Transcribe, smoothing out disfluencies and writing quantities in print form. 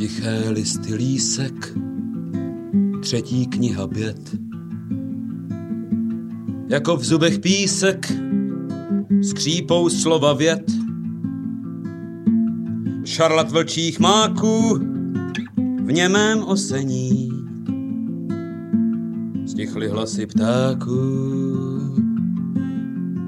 tiché listy lísek, 3. kniha běd. Jako v zubech písek, skřípou slova vět. Šarlat vlčích máků v němém osení. Stichly hlasy ptáků